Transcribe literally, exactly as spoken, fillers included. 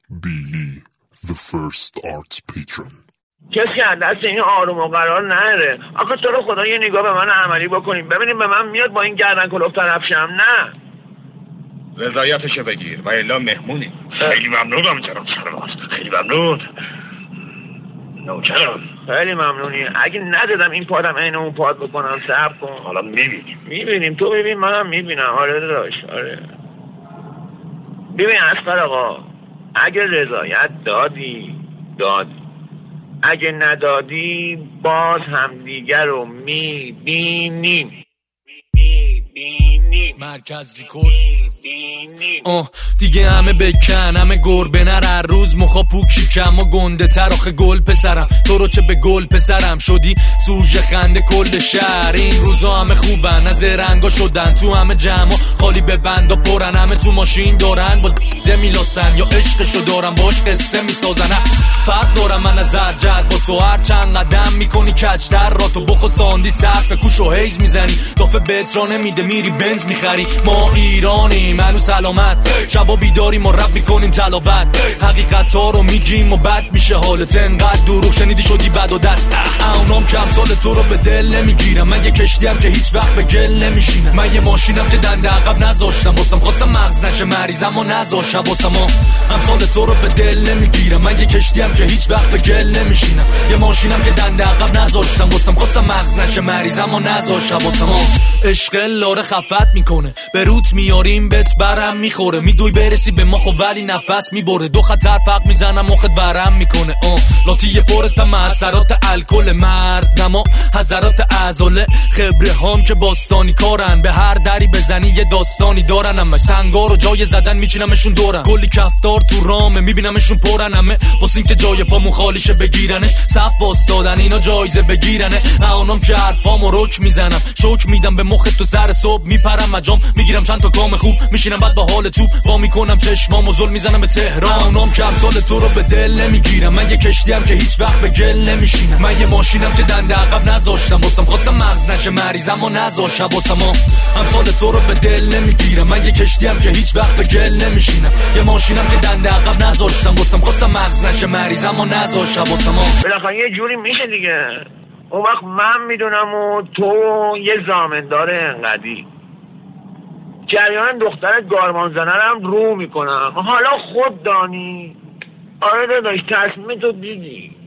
بیلی the first arts patron. کسی از دست این آروم و قرار نره. آخه تو رو خدا یه نگاه به من عملی بکنیم ببینیم به من میاد با این گردن کلوف طرف شم. نه رضایتشو بگیر و الا مهمونی. خیلی ممنونم جناب سرباز، خیلی ممنون نوکرم. خیلی ممنونی. اگه ندادم این پادم عین اون پاد بکنم صبر کن. حالا میبینیم میبینیم تو ببین منم میبینم. آره داداش آره. ببین اصغر آقا اگه رضایت دادی دادی، اگه ندادی باز هم دیگر رو میبینیم. مرکز ریکورد آه دیگه همه بکن همه گربه نر هر روز مخا پوکی کم و گنده تر آخه گل پسرم تو رو چه به گل پسرم شدی سوژه خنده کل شهر. این روزا همه خوبن از رنگا شدن تو همه جمع خالی به بند و پرن همه تو ماشین دارن با ده میلاستن یا عشقشو دارن باش قصه میسازن. فرق دارم من از زرجت با تو هر چند قدم میکنی کچتر را تو بخو ساندی سقف کوش و حیز میزنی دافه بترا نمیده میری بنز میخری. ما ایرانی منو سلامت شبا بیداریم و رب میکنیم تلاوت حقیقت ها رو میگیم و بد میشه حالت انقدر دروغ شنیدی شدی بد و دست. اونام کم سال تو رو به دل نمیگیرم. من یه کشتیم که هیچ وقت به گل نمیشینم. من یه ماشینم که دنده عقب نذاشتم واسم خواستم مغز نشه مریضم و نذاشتم واسم هم سال تو رو به دل نمیگیرم. من یه کشتیم که هیچ وقت به گل نمیشینم. یه ماشینم که دنده عقب نذاشتم واسم خواستم مغز نشه مریضم و نذاشتم واسم عشق لاره خفت میکنه به روت میاریم بهت برم میخوره میدوی برسی به ما خب ولی نفس میبره دو خطر فرق میزنم مخت ورم میکنه آه لاتی پرت معصرات الکل مرد نما حضرات ازاله خبره هام که باستانی کارن به هر دری بزنی یه داستانی دارن. همه سنگار و جای زدن میچینمشون دورن کلی کفتار تو رامه میبینمشون پرن همه واسه این که جای پامون خالیشه بگیرنش صف واسادن اینا جایزه بگیرنه. اونام که حرفامو رک میزنم شوک میدم به مخ تو سر صبح میپرم مجام میگیرم چند تا کام خوب میشینم بعد با حال تو وا میکنم چشمامو زل میزنم به تهران. اونام که امسال تو رو به دل نمیگیرم. من یه کشتیم که هیچ وقت به گل نمیشینم. من یه ماشینم که دنده عقب نذاشتم واسم خواستم مغز نشه مریضم و نذاشتم واسم امسال تو رو به دل نمیگیرم. من یه کشتیم که هیچ وقت به گل نمیشینم. یه ماشینم که دنده عقب نذاشتم واسم خواستم مغز نشه مریضم و نذاشتم واسم بالاخره یه جوری میشه دیگه. اون وقت من میدونم و تو یه زامندار انقدی جریان دختر گارمان زنرم رو میکنم. حالا خود دانی. آره داداش تصمیم تو دیدی.